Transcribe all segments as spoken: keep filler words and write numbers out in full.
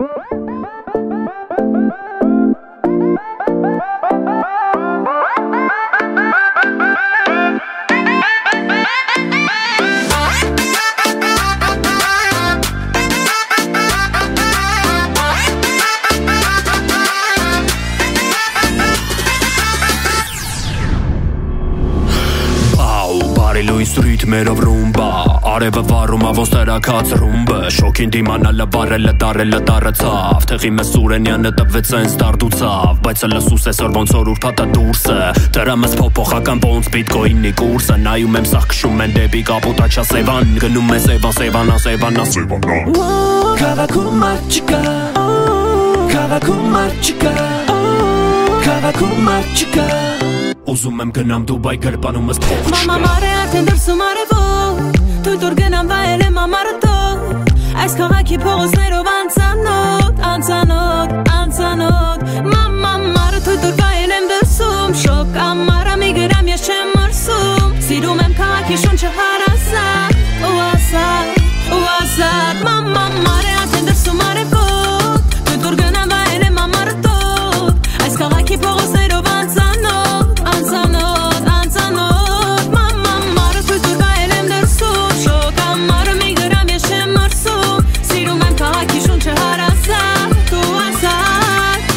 Լույս ռիթմերով ռումբա Արևը վառում ավոս տերակաց ռումբը Շոքին դիմանալը վարելը դարելը դարացավ Թեղի մեզ Սուրենյանը տվեց են ստարդուցավ Բայց լսուս էսօր ոնց որ ուրբաթա դուրսը Դրամս փոփոխական ոնց բիտկոինի կուրսը Նայում եմ սաղ քշում են դեպի կապուտաչա Սևան Գնում է Սևան, Սևանա, Սևանա, Սևանա Քաղաքում մարդ չկա Քաղաքում մարդ չկա Քաղաքում մարդ չկա Ուզում եմ գնամ Դուբայ գրպանումս փող չկա Մամա մարե արդեն դրսում արևով Թույլ տուր գնամ վայել եմ ամարդով Այս քաղաքի փողոցներով անծանոթ, անծանոթ, անծանոթ Մամա մարը թույլ տուր վայել եմ դրսում Շոկ ամարա մի գրամ ես չեմ մրսում Սիրում եմ քաղաքի շունչը հարազատ ու ազատ, ու ազատ Մամա մարե արդեն դրսում արևով Թույլ տուր գնամ վայել եմ ամարդով Այս քաղաքի փողոցներով անծանոթ Անծանոթ, անծանոթ Մամա մարը թույլ տուր վայել եմ դրսում Շոկ ամարը մի գրամ ես չեմ մրսում Սիրում եմ քաղաքի շունչը հարազատ ու ազատ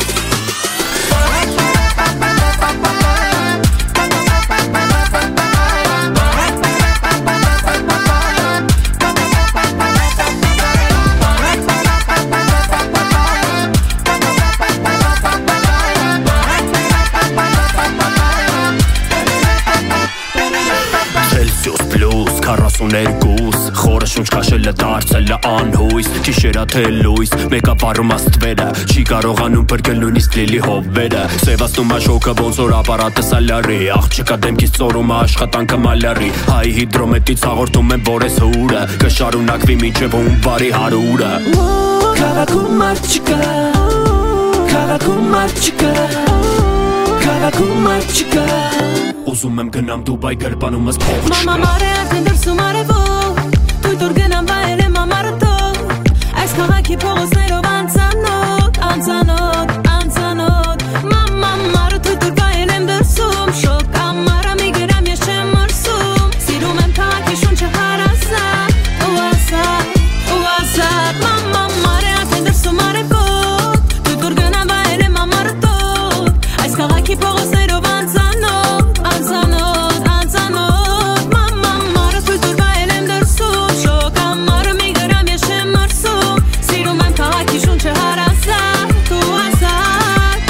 քառասուներկուս Խորը շունչ կաշելը դարձել է անհույս Գիշերա թե լույս Մեկա վառում աստվերը Չի կարողանում բրգել նույնիսկ լիլի հովվերը Սևացնում ա շոկը ոնց որ ապարատը սալարի Աղջիկա դեմքից ծորում ա աշխատանքը մալարի Հայ հիդրոմետից հաղորդում եմ որ ես հուրը Կշարունակվի մինչև հունվարի հարուրը Քաղաքում մարդ չկա Քաղաքում մարդ չկա Քաղաքում մարդ չկա Ուզում եմ գնամ Դուբայ գրպանումս փող չկա Մամա մարե արդեն դրսում արևով Թույլ տուր գնամ վայել եմ ամարդով Այս քաղաքի փողոցներով անծանոթ, անծանոթ, անծանոթ Մամա մարը թույլ տուր վայել եմ դրսում Շոկ ամարա մի գրամ ես չեմ մրսում Սիրում եմ քաղաքի շունչը հարազատ ու ազատ, ու ազատ Մամա մարե արդեն դրսում արևով Թույլ տուր գնամ վայել եմ ամարդով Այս քաղաքի փողոցներով անծանոթ Անծանոթ, անծանոթ Մամա մարը թույլ տուր վայել եմ դրսում Շոկ ամարը մի գրամ ես չեմ մրսում Սիրում եմ քաղաքի շունչը հարազատ ու ազատ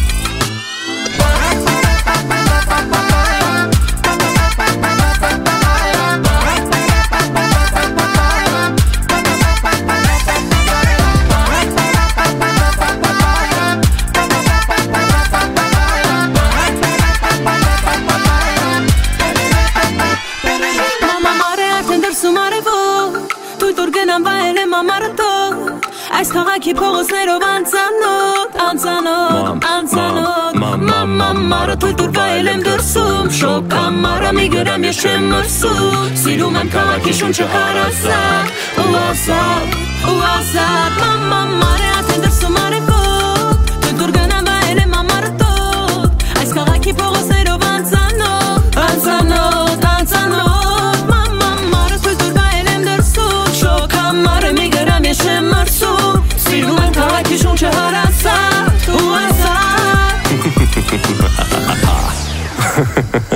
Այս քաղաքի փողոցներով անծանոթ, անծանոթ, անծանոթ Մամա մարը թույլ տուր վայել եմ դրսում Շոկ ամարա մի գրամ ես չեմ մրսում Սիրում եմ քաղաքի շունչը հարազատ ու ազատ, ու ազատ Մամա մարը արդեն դրսում արևով Թույլ տուր գնամ վայել եմ ամարդով Այս քաղաքի փողոցներով անծանոթ, անծանոթ, անծանոթ Մամա մարը թույլ տուր վայել եմ դրսում Շոկ ամարա մի գրամ ես չեմ մրսում Սիրում եմ քաղաքի շունչը հարազատ ու ազատ